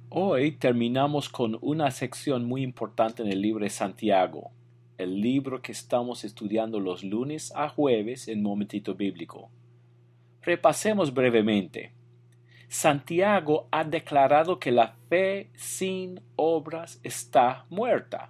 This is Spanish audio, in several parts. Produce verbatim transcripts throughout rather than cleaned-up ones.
Hoy terminamos con una sección muy importante en el libro de Santiago, el libro que estamos estudiando los lunes a jueves en Momentito Bíblico. Repasemos brevemente. Santiago ha declarado que la fe sin obras está muerta.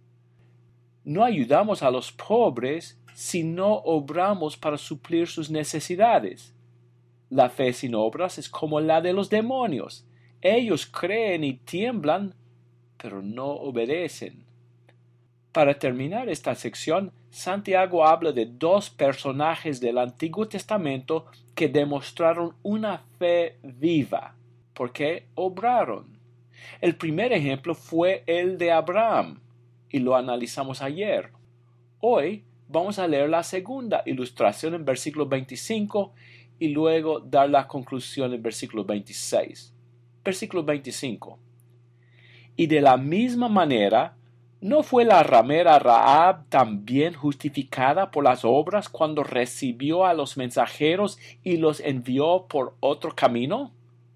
No ayudamos a los pobres si no obramos para suplir sus necesidades. La fe sin obras es como la de los demonios. Ellos creen y tiemblan, pero no obedecen. Para terminar esta sección, Santiago habla de dos personajes del Antiguo Testamento que demostraron una fe viva, porque obraron. El primer ejemplo fue el de Abraham, y lo analizamos ayer. Hoy vamos a leer la segunda ilustración en versículo veinticinco y luego dar la conclusión en versículo veintiséis. Versículo veinticinco. Y de la misma manera, ¿no fue la ramera Rahab también justificada por las obras cuando recibió a los mensajeros y los envió por otro camino?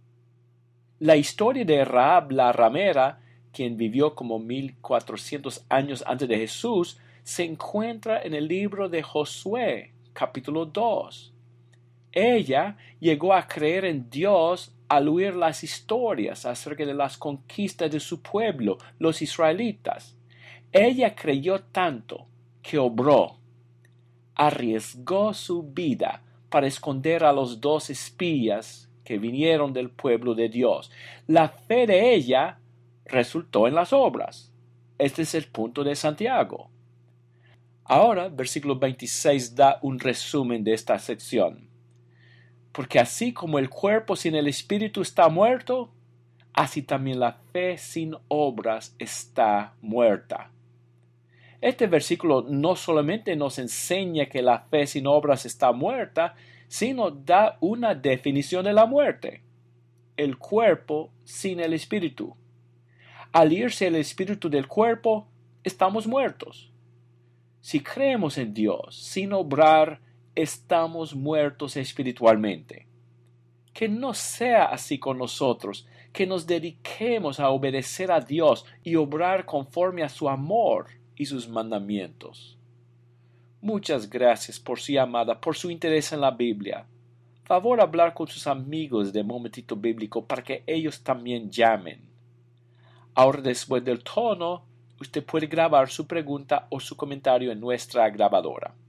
La historia de Rahab la ramera, quien vivió como mil cuatrocientos años antes de Jesús, se encuentra en el libro de Josué, capítulo dos. Ella llegó a creer en Dios al oír las historias acerca de las conquistas de su pueblo, los israelitas. Ella creyó tanto que obró, arriesgó su vida para esconder a los dos espías que vinieron del pueblo de Dios. La fe de ella resultó en las obras. Este es el punto de Santiago. Ahora, versículo veintiséis da un resumen de esta sección. Porque así como el cuerpo sin el espíritu está muerto, así también la fe sin obras está muerta. Este versículo no solamente nos enseña que la fe sin obras está muerta, sino da una definición de la muerte. El cuerpo sin el espíritu. Al irse el espíritu del cuerpo, estamos muertos. Si creemos en Dios sin obrar, estamos muertos espiritualmente. Que no sea así con nosotros, que nos dediquemos a obedecer a Dios y obrar conforme a su amor y sus mandamientos. Muchas gracias por su llamada, por su interés en la Biblia. Favor hablar con sus amigos de Momentito Bíblico para que ellos también llamen. Ahora, después del tono, usted puede grabar su pregunta o su comentario en nuestra grabadora.